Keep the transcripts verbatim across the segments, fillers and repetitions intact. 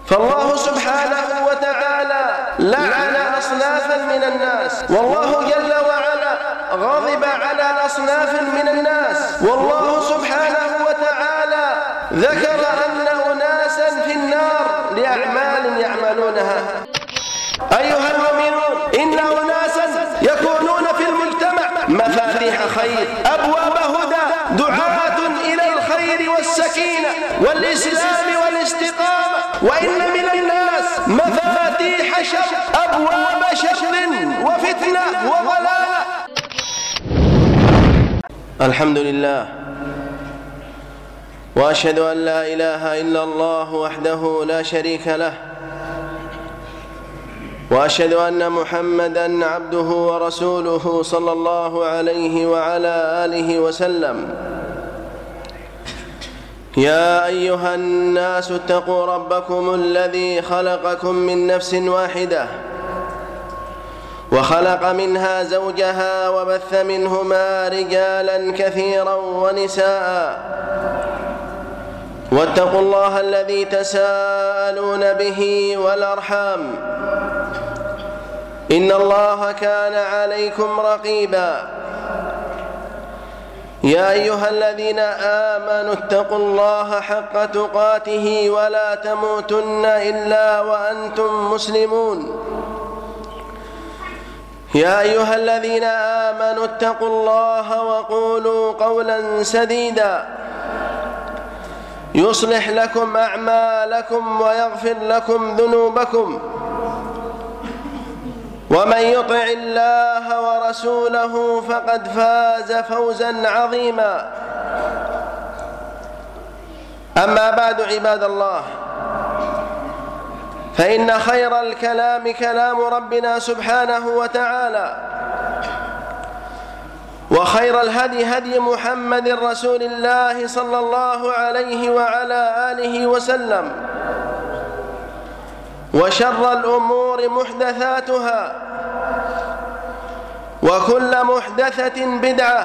فالله سبحانه وتعالى لعن أصنافا من الناس، والله جل وعلا غضب على أصناف من الناس، والله سبحانه وتعالى ذكر أن أناسا في النار لأعمال يعملونها. أيها المؤمنون، إن أناسا يكونون في المجتمع مفاتيح خير، أبواب هدى، دعاة إلى الخير والسكينة والإسلام والاستقامة، وإن من الناس مفاتيح شر، أبواب شر وفتنة وضلالة. الحمد لله، وأشهد أن لا إله إلا الله وحده لا شريك له، وأشهد أن محمدًا عبده ورسوله صلى الله عليه وعلى آله وسلم. يا أيها الناس اتقوا ربكم الذي خلقكم من نفس واحدة وخلق منها زوجها وبث منهما رجالا كثيرا ونساء، واتقوا الله الذي تساءلون به والأرحام، إن الله كان عليكم رقيبا. يا أيها الذين آمنوا اتقوا الله حق تقاته ولا تموتن إلا وأنتم مسلمون. يا أيها الذين آمنوا اتقوا الله وقولوا قولا سديدا يصلح لكم أعمالكم ويغفر لكم ذنوبكم، ومن يطع الله ورسوله فقد فاز فوزا عظيما. أما بعد، عباد الله، فإن خير الكلام كلام ربنا سبحانه وتعالى، وخير الهدي هدي محمد رسول الله صلى الله عليه وعلى آله وسلم، وشر الأمور محدثاتها، وكل محدثة بدعة،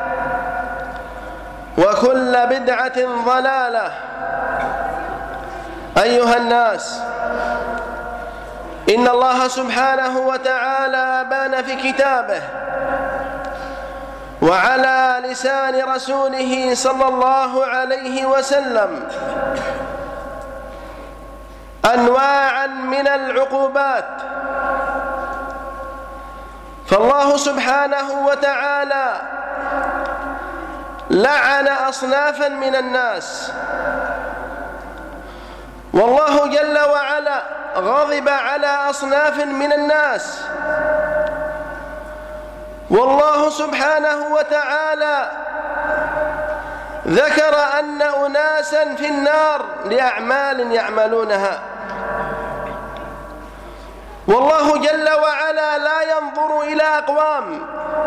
وكل بدعة ضلالة. أيها الناس، إن الله سبحانه وتعالى أبان في كتابه وعلى لسان رسوله صلى الله عليه وسلم أنواعا من العقوبات. فالله سبحانه وتعالى لعن أصنافا من الناس، والله جل وعلا غضب على أصناف من الناس، والله سبحانه وتعالى ذكر أن أناسا في النار لأعمال يعملونها. والله جل وعلا لا ينظر إلى أقوام،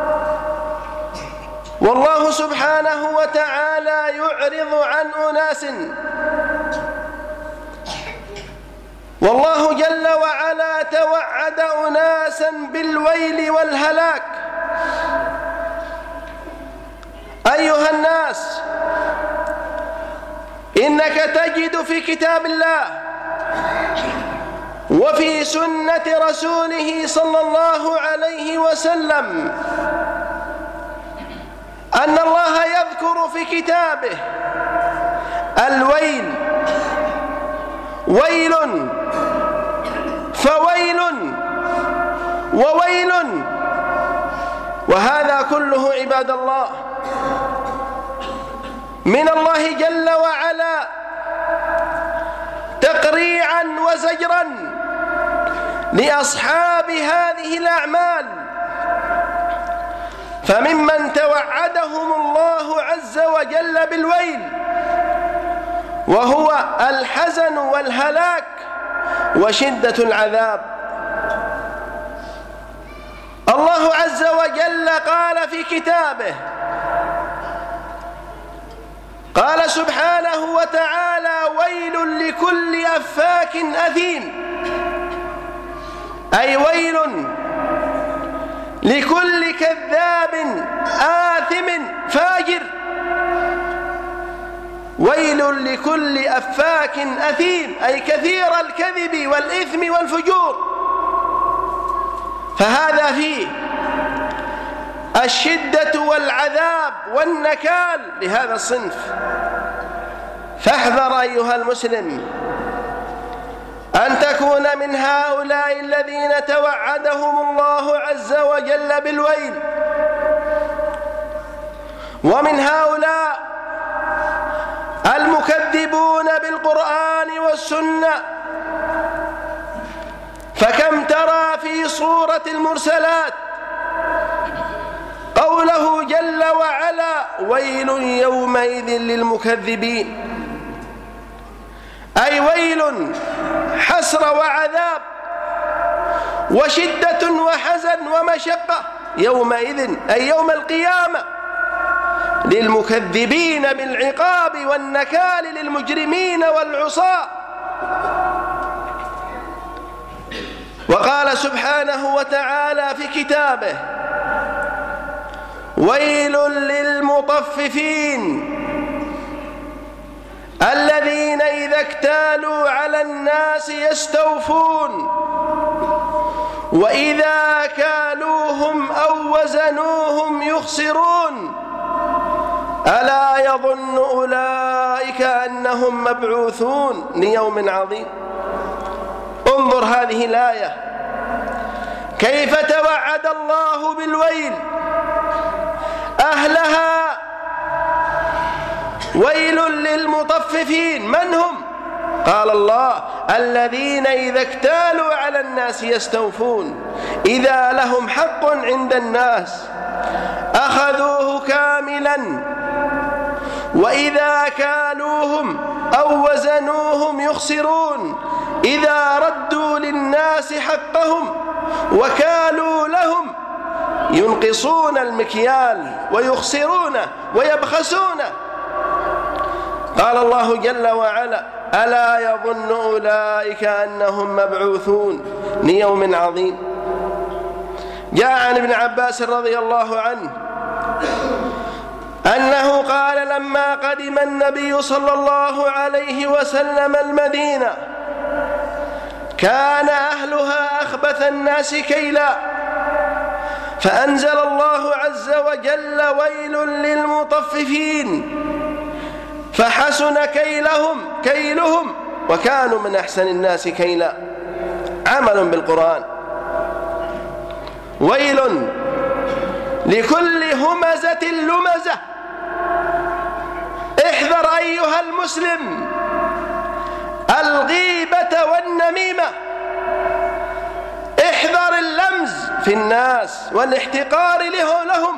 والله سبحانه وتعالى يعرض عن أناس، والله جل وعلا توعد أناسا بالويل والهلاك. أيها الناس، إنك تجد في كتاب الله وفي سنة رسوله صلى الله عليه وسلم أن الله يذكر في كتابه الويل، ويل فويل وويل، وهذا كله عباد الله من الله جل وعلا تقريعا وزجرا لأصحاب هذه الأعمال. فممن توعدهم الله عز وجل بالويل وهو الحزن والهلاك وشدة العذاب. الله عز وجل قال في كتابه، قال سبحانه وتعالى: ويل لكل أفاك أثيم، أي ويل لكل كذاب آثم فاجر. ويل لكل أفاك أثيم، أي كثير الكذب والإثم والفجور. فهذا فيه الشدة والعذاب والنكال لهذا الصنف. فاحذر أيها المسلم أن تكون من هؤلاء الذين توعدهم الله عز وجل بالويل، ومن هؤلاء المكذبون بالقرآن والسنة. فكم ترى في سورة المرسلات قوله جل وعلا: ويل يومئذ للمكذبين، أي ويل حسر وعذاب وشدة وحزن ومشقة يومئذ، أي يوم القيامة، للمكذبين بالعقاب والنكال للمجرمين والعصاة. وقال سبحانه وتعالى في كتابه: ويل للمطففين الذين إذا اكتالوا على الناس يستوفون وإذا كالوهم أو وزنوهم يخسرون ألا يظن أولئك أنهم مبعوثون ليوم عظيم. انظر هذه الآية كيف توعد الله بالويل أهلها. ويل للمطففين، من هم؟ قال الله: الذين إذا اكتالوا على الناس يستوفون، إذا لهم حق عند الناس أخذوه كاملا، وإذا كالوهم أو وزنوهم يخسرون، إذا ردوا للناس حقهم وكالوا لهم ينقصون المكيال ويخسرونه ويبخسونه. قال الله جل وعلا: ألا يظن أولئك أنهم مبعوثون ليوم عظيم. جاء عن ابن عباس رضي الله عنه أنه قال: لما قدم النبي صلى الله عليه وسلم المدينة كان أهلها أخبث الناس كيلا، فأنزل الله عز وجل: ويل للمطففين، فحسن كيلهم كيلهم وكانوا من أحسن الناس كيلا. عمل بالقرآن. ويل لكل همزة لمزة. احذر أيها المسلم الغيبة والنميمة، احذر اللمز في الناس والاحتقار لهم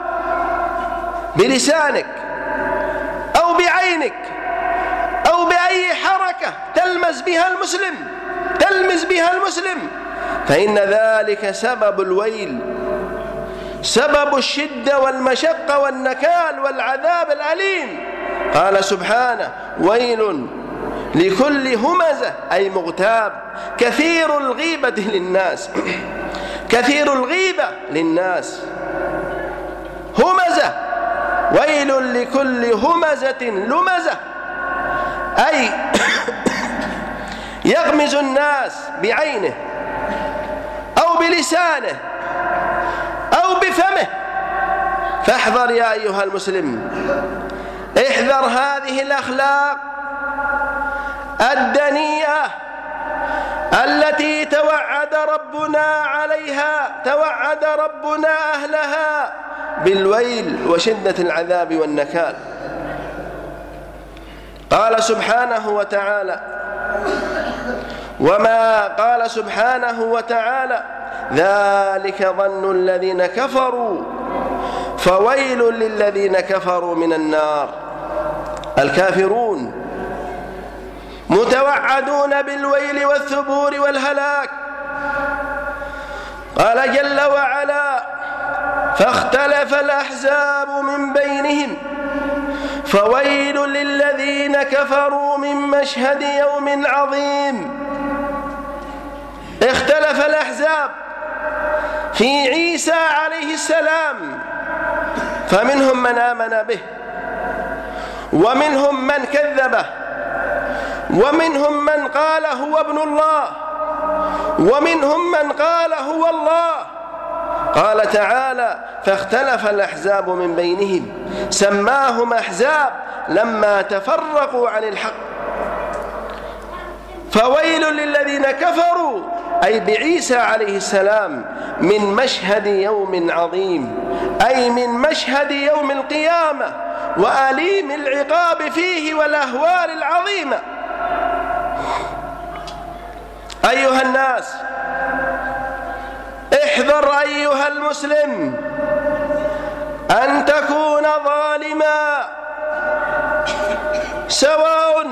بلسانك أو بعينك أو بأي حركة تلمس بها المسلم تلمس بها المسلم فإن ذلك سبب الويل، سبب الشدة والمشقة والنكال والعذاب الأليم. قال سبحانه: ويل لكل همزة، أي مغتاب، كثير الغيبة للناس كثير الغيبة للناس همزة. ويل لكل همزة لمزة، أي يغمز الناس بعينه أو بلسانه أو بفمه. فاحذر يا أيها المسلم، احذر هذه الأخلاق الدنيئة التي توعد ربنا عليها توعد ربنا أهلها بالويل وشدة العذاب والنكال. قال سبحانه وتعالى: وما قال سبحانه وتعالى: ذلك ظن الذين كفروا فويل للذين كفروا من النار. الكافرون متوعدون بالويل والثبور والهلاك. قال جل وعلا: فاختلف الأحزاب من بينهم فويل للذين كفروا من مشهد يوم عظيم. اختلف الأحزاب في عيسى عليه السلام، فمنهم من آمن به ومنهم من كذبه، ومنهم من قال هو ابن الله، ومنهم من قال هو الله. قال تعالى: فاختلف الأحزاب من بينهم سماهم أحزاب لما تفرقوا عن الحق. فويل للذين كفروا أي بعيسى عليه السلام من مشهد يوم عظيم، أي من مشهد يوم القيامة وأليم العقاب فيه والأهوال العظيمة. أيها الناس، احذر أيها المسلم أن تكون ظالما، سواء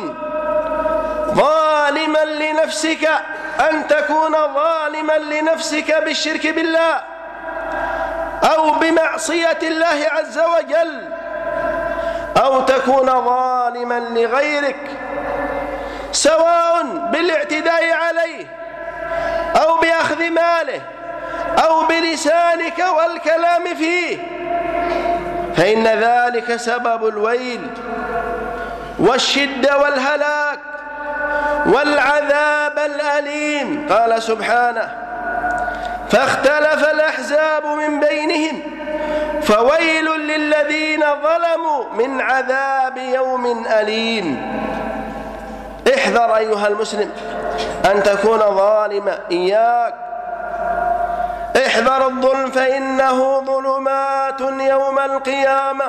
ظالما لنفسك، أن تكون ظالما لنفسك بالشرك بالله أو بمعصية الله عز وجل، أو تكون ظالما لغيرك سواء بالاعتداء عليه أو بأخذ ماله أو بلسانك والكلام فيه، فإن ذلك سبب الويل والشدة والهلاك والعذاب الأليم. قال سبحانه: فاختلف الأحزاب من بينهم فويل للذين ظلموا من عذاب يوم أليم. احذر أيها المسلم أن تكون ظالما، إياك احذر الظلم، فإنه ظلمات يوم القيامة،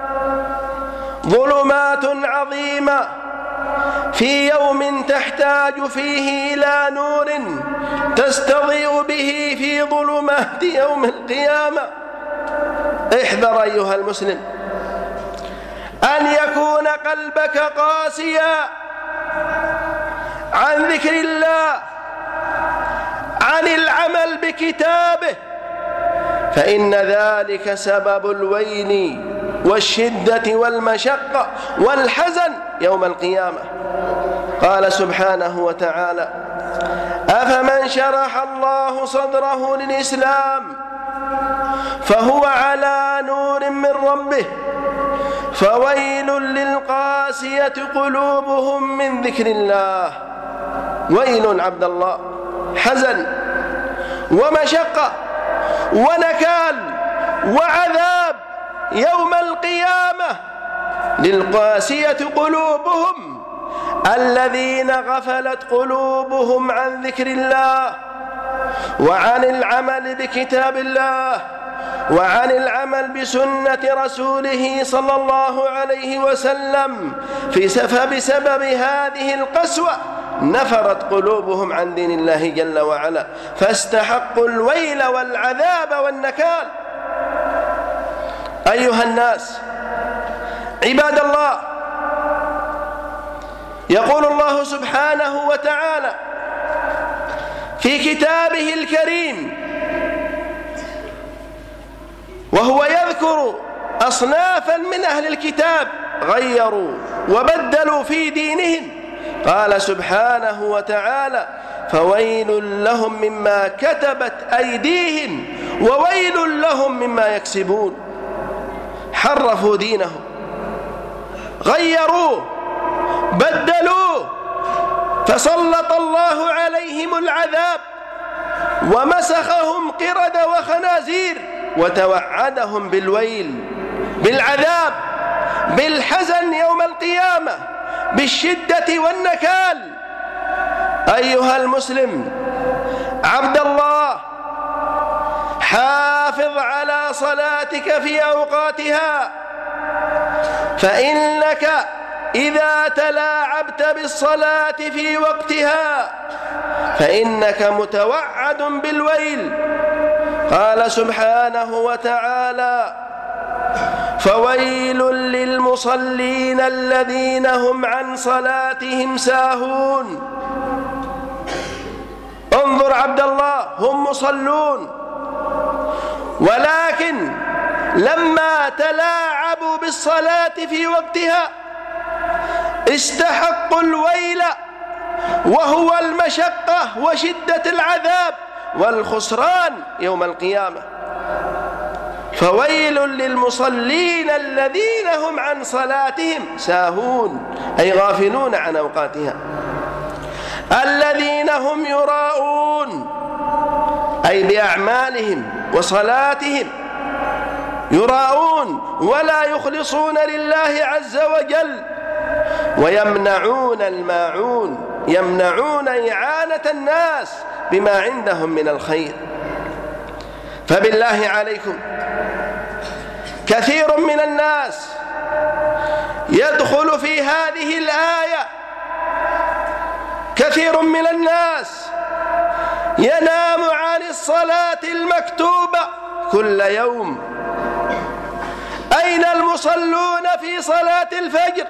ظلمات عظيمة في يوم تحتاج فيه إلى نور تستضيء به في ظلمات يوم القيامة. احذر أيها المسلم أن يكون قلبك قاسيا عن ذكر الله، عن العمل بكتابه، فإن ذلك سبب الويل والشدة والمشقة والحزن يوم القيامة. قال سبحانه وتعالى: أفمن شرح الله صدره للإسلام فهو على نور من ربه فويل للقاسية قلوبهم من ذكر الله. ويل عبد الله، حزن ومشقة ونكال وعذاب يوم القيامة للقاسية قلوبهم الذين غفلت قلوبهم عن ذكر الله وعن العمل بكتاب الله وعن العمل بسنة رسوله صلى الله عليه وسلم، فبسبب هذه القسوة نفرت قلوبهم عن دين الله جل وعلا، فاستحقوا الويل والعذاب والنكال. أيها الناس عباد الله، يقول الله سبحانه وتعالى في كتابه الكريم وهو يذكر أصنافا من أهل الكتاب غيروا وبدلوا في دينهم، قال سبحانه وتعالى: فويل لهم مما كتبت أيديهم وويل لهم مما يكسبون. حرفوا دينهم، غيروه، بدلوه، فسلط الله عليهم العذاب ومسخهم قرد وخنازير وتوعدهم بالويل، بالعذاب، بالحزن يوم القيامة، بالشدة والنكال. أيها المسلم عبد الله، حافظ على صلاتك في أوقاتها، فإنك إذا تلاعبت بالصلاة في وقتها فإنك متوعد بالويل. قال سبحانه وتعالى: فويل للمصلين الذين هم عن صلاتهم ساهون. انظر عبد الله، هم مصلون ولكن لما تلاعبوا بالصلاة في وقتها استحقوا الويل، وهو المشقة وشدة العذاب والخسران يوم القيامة. فويل للمصلين الذين هم عن صلاتهم ساهون، أي غافلون عن أوقاتها. الذين هم يراءون، أي بأعمالهم وصلاتهم يراءون ولا يخلصون لله عز وجل، ويمنعون الماعون، يمنعون إعانة الناس بما عندهم من الخير. فبالله عليكم، كثير من الناس يدخل في هذه الآية، كثير من الناس ينام عن الصلاة المكتوبة كل يوم. أين المصلون في صلاة الفجر؟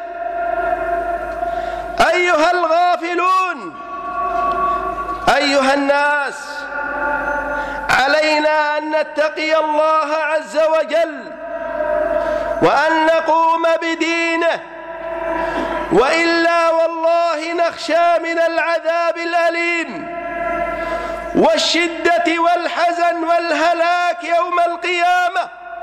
أيها الغافلون، أيها الناس، علينا أن نتقي الله عز وجل وأن نقوم بدينه، وإلا والله نخشى من العذاب الأليم والشدة والحزن والهلاك يوم القيامة.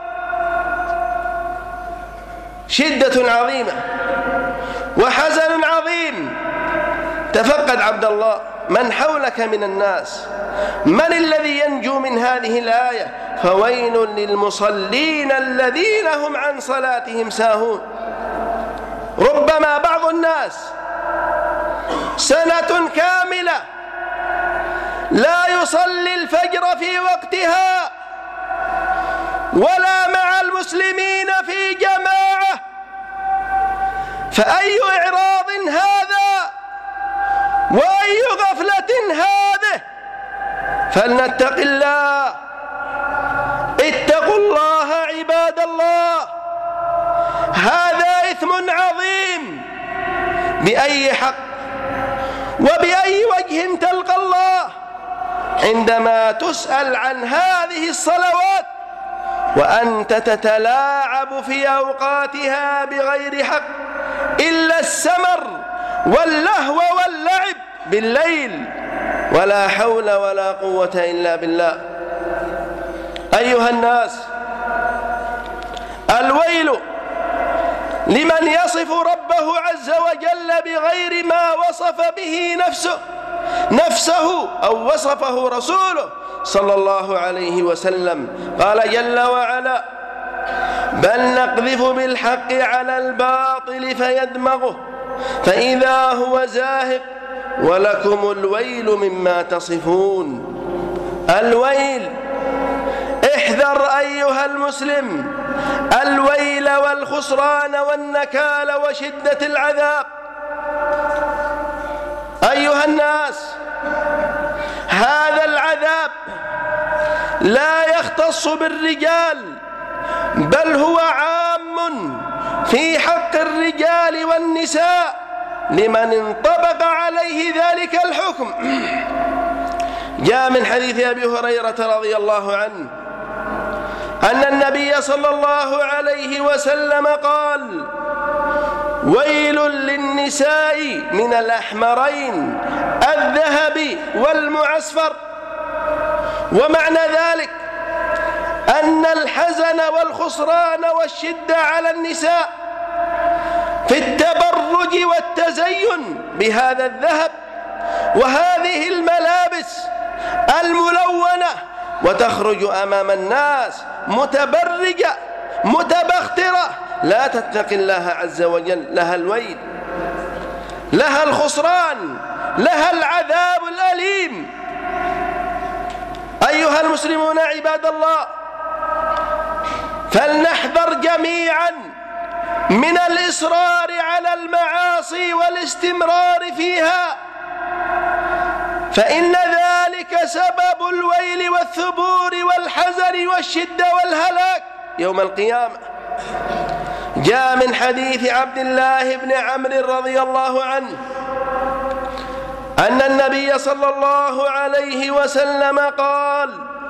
شدة عظيمة وحزن عظيم. تفقد عبد الله من حولك من الناس، من الذي ينجو من هذه الآية؟ فويل للمصلين الذين هم عن صلاتهم ساهون. ربما بعض الناس سنة كاملة لا يصلي الفجر في وقتها ولا مع المسلمين في جماعة، فأي إعراض هذا وأي غفلة هذه؟ فلنتق الله، اتقوا الله عباد الله. هذا إثم عظيم، بأي حق وبأي وجه تلقى الله عندما تسأل عن هذه الصلوات وأنت تتلاعب في أوقاتها بغير حق إلا السمر واللهو واللعب بالليل، ولا حول ولا قوة إلا بالله. أيها الناس، الويل لمن يصف ربه عز وجل بغير ما وصف به نفسه نفسه أو وصفه رسوله صلى الله عليه وسلم. قال جل وعلا: بل نقذف بالحق على الباطل فيدمغه فإذا هو زاهق ولكم الويل مما تصفون. الويل، احذر أيها المسلم الويل والخسران والنكال وشدة العذاب. أيها الناس، هذا العذاب لا يختص بالرجال، بل هو عام في حق الرجال والنساء لمن انطبق عليه ذلك الحكم. جاء من حديث أبي هريرة رضي الله عنه أن النبي صلى الله عليه وسلم قال: ويل للنساء من الأحمرين الذهب والمعصفر. ومعنى ذلك أن الحزن والخسران والشدة على النساء في التبرج والتزين بهذا الذهب وهذه الملابس الملونة، وتخرج أمام الناس متبرجة متبخترة، لا تتقي الله عز وجل، لها الويل، لها الخسران، لها العذاب الأليم. أيها المسلمون عباد الله، فلنحذر جميعا من الإصرار على المعاصي والاستمرار فيها، فإن ذلك سبب الويل والثبور والحزن والشدة والهلاك يوم القيامة. جاء من حديث عبد الله بن عمرو رضي الله عنه أن النبي صلى الله عليه وسلم قال: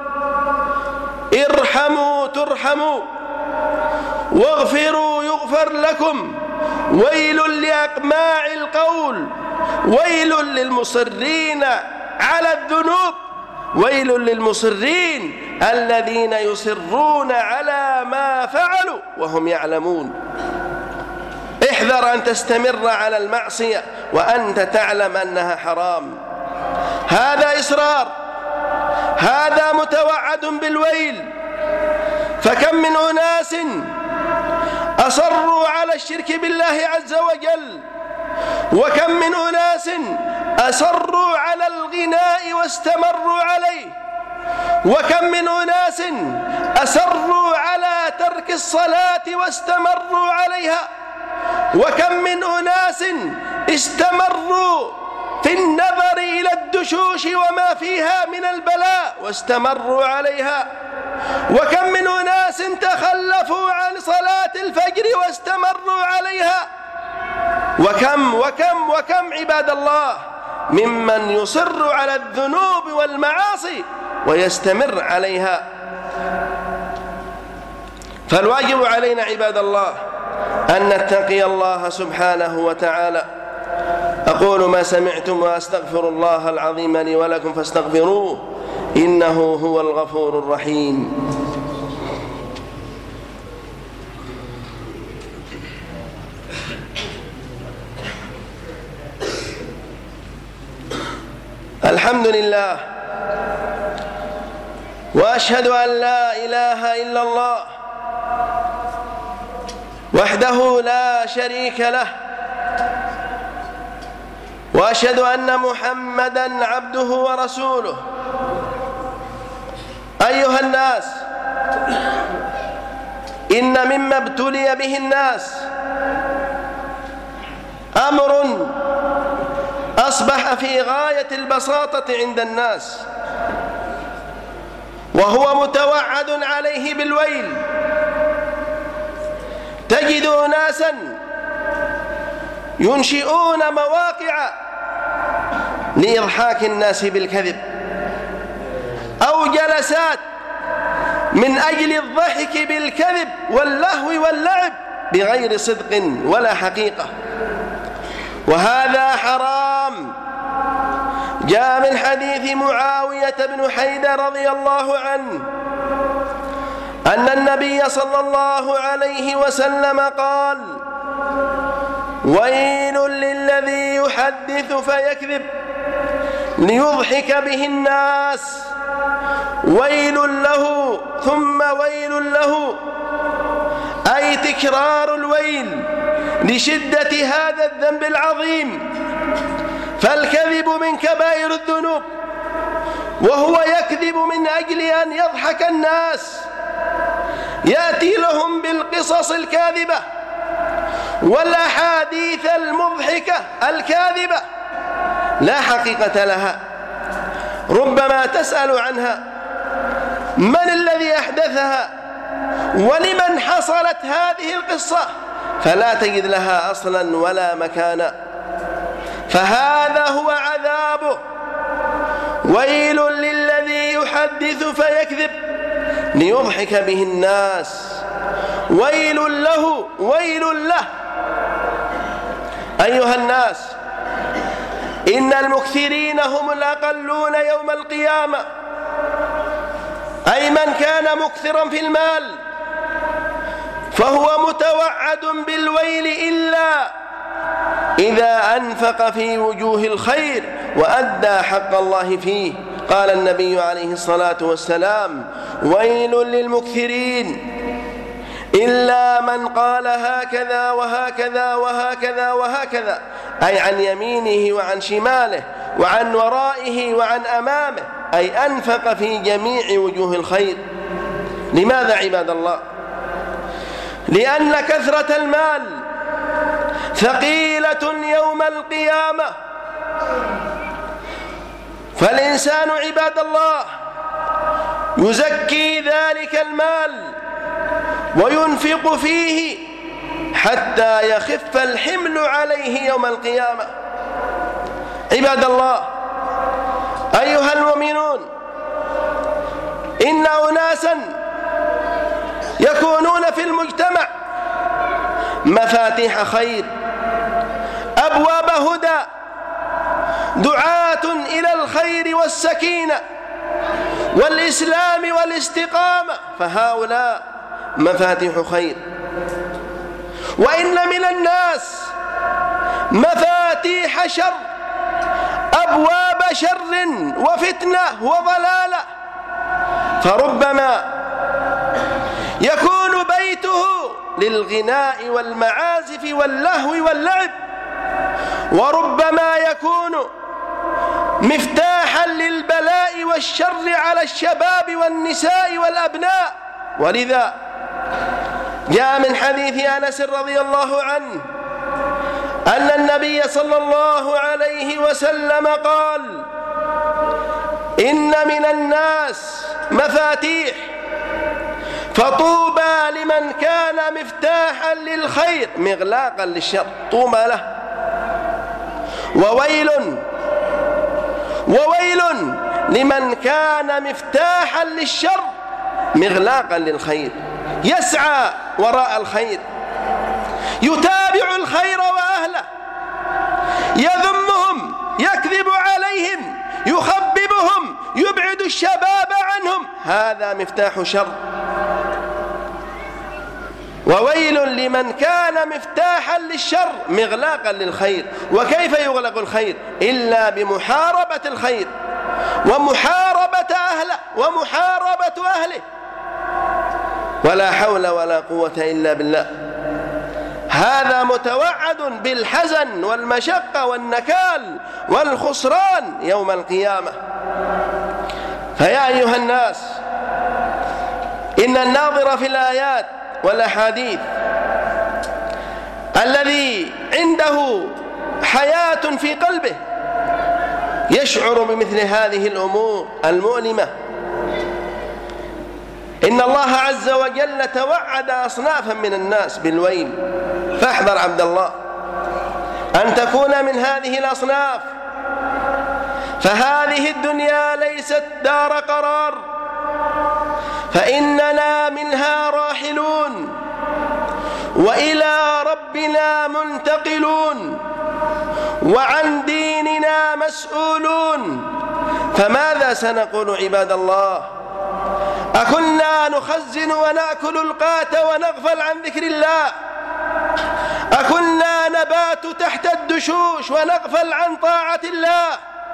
ارحموا ترحموا واغفروا يغفر لكم، ويل لأقماع القول، ويل للمصرين على الذنوب ويل للمصرين الذين يصرون على ما فعلوا وهم يعلمون. احذر أن تستمر على المعصية وأنت تعلم أنها حرام. هذا إصرار، هذا متوعد بالويل. فكم من أناس أصروا على الشرك بالله عز وجل، وكم من أناس أصروا على الغناء واستمروا عليه، وكم من أناس أصروا على ترك الصلاة واستمروا عليها، وكم من أناس استمروا في النظر إلى الدشوش وما فيها من البلاء واستمروا عليها، وكم من أناس تخلفوا عن صلاة الفجر واستمروا عليها، وكم وكم وكم عباد الله ممن يصر على الذنوب والمعاصي ويستمر عليها. فالواجب علينا عباد الله أن نتقي الله سبحانه وتعالى. أقول ما سمعتم وأستغفر الله العظيم لي ولكم فاستغفروه إنه هو الغفور الرحيم. الحمد لله، وأشهد أن لا إله إلا الله وحده لا شريك له، وأشهد أن محمدًا عبده ورسوله. أيها الناس، إن مما ابتلي به الناس أمر أصبح في غاية البساطة عند الناس، وهو متوعد عليه بالويل. تجد ناسا ينشئون مواقع لإضحاك الناس بالكذب، أو جلسات من أجل الضحك بالكذب واللهو واللعب بغير صدق ولا حقيقة، وهذا حرام. جاء من حديث معاوية بن حيدة رضي الله عنه أن النبي صلى الله عليه وسلم قال: ويل للذي يحدث فيكذب ليضحك به الناس، ويل له ثم ويل له، أي تكرار الويل لشدة هذا الذنب العظيم. فالكذب من كبائر الذنوب، وهو يكذب من أجل أن يضحك الناس، يأتي لهم بالقصص الكاذبة والأحاديث المضحكة الكاذبة لا حقيقة لها. ربما تسأل عنها: من الذي أحدثها؟ ولمن حصلت هذه القصة؟ فلا تجد لها أصلا ولا مكانا. فهذا هو عذابه. ويل للذي يحدث فيكذب ليضحك به الناس، ويل له ويل له. أيها الناس، إن المكثرين هم الأقلون يوم القيامة، أي من كان مكثرا في المال فهو متوعد بالويل إلا إذا أنفق في وجوه الخير وأدى حق الله فيه. قال النبي عليه الصلاة والسلام: ويل للمكثرين إلا من قال هكذا وهكذا وهكذا وهكذا، أي عن يمينه وعن شماله وعن ورائه وعن أمامه، أي أنفق في جميع وجوه الخير. لماذا عباد الله؟ لأن كثرة المال ثقيلة يوم القيامة. فالإنسان عباد الله يزكي ذلك المال وينفق فيه حتى يخف الحمل عليه يوم القيامة. عباد الله، أيها المؤمنون، إن أناسا يكونون في المجتمع مفاتيح خير، أبواب هدى، دعاة إلى الخير والسكينة، والإسلام والاستقامة، فهؤلاء مفاتيح خير. وإن من الناس مفاتيح شر، أبواب شر وفتنة وضلالة، فربما يكون بيته للغناء والمعازف واللهو واللعب، وربما يكون مفتاحا للبلاء والشر على الشباب والنساء والأبناء. ولذا جاء من حديث أنس رضي الله عنه أن النبي صلى الله عليه وسلم قال: إن من الناس مفاتيح، فطوبى لمن كان مفتاحا للخير مغلاقا للشر، طوبى له. وويل وويل لمن كان مفتاحا للشر مغلاقا للخير، يسعى وراء الخير، يتابع الخير وأهله، يذمهم، يكذب عليهم، يخببهم، يبعد الشباب عنهم، هذا مفتاح شر. وويل لمن كان مفتاحا للشر مغلاقا للخير. وكيف يغلق الخير إلا بمحاربة الخير ومحاربة أهله ومحاربة أهله، ولا حول ولا قوة إلا بالله. هذا متوعد بالحزن والمشقة والنكال والخسران يوم القيامة. فيا أيها الناس، إن الناظر في الآيات والأحاديث الذي عنده حياة في قلبه يشعر بمثل هذه الأمور المؤلمة. إن الله عز وجل توعد أصنافا من الناس بالويل، فاحذر عبد الله أن تكون من هذه الأصناف، فهذه الدنيا ليست دار قرار، فإننا منها راحلون وإلى ربنا منتقلون وعن ديننا مسؤولون. فماذا سنقول عباد الله؟ أكنا نخزن ونأكل القات ونغفل عن ذكر الله؟ أكنا نبات تحت الدشوش ونغفل عن طاعة الله؟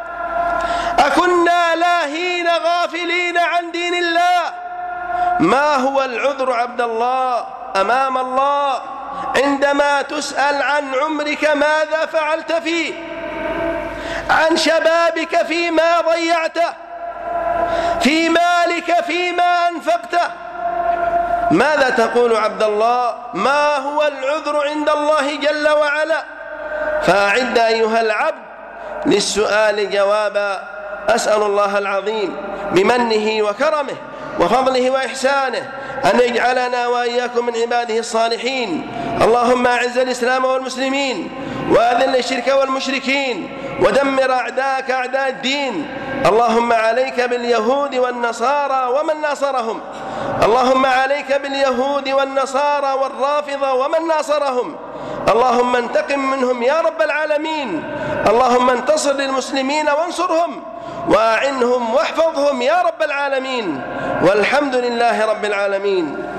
أكنا لاهين غافلين عن دين الله؟ ما هو العذر عبد الله أمام الله عندما تسأل عن عمرك ماذا فعلت فيه، عن شبابك فيما ضيعته، في مالك فيما أنفقته؟ ماذا تقول عبد الله؟ ما هو العذر عند الله جل وعلا؟ فأعد أيها العبد للسؤال جوابا. أسأل الله العظيم بمنه وكرمه وفضله وإحسانه أن يجعلنا وإياكم من عباده الصالحين. اللهم أعز الإسلام والمسلمين وأذل الشرك والمشركين ودمر أعداءك أعداء الدين. اللهم عليك باليهود والنصارى ومن ناصرهم، اللهم عليك باليهود والنصارى والرافضة ومن ناصرهم، اللهم انتقم منهم يا رب العالمين. اللهم انتصر للمسلمين وانصرهم وأعنهم واحفظهم يا رب العالمين، والحمد لله رب العالمين.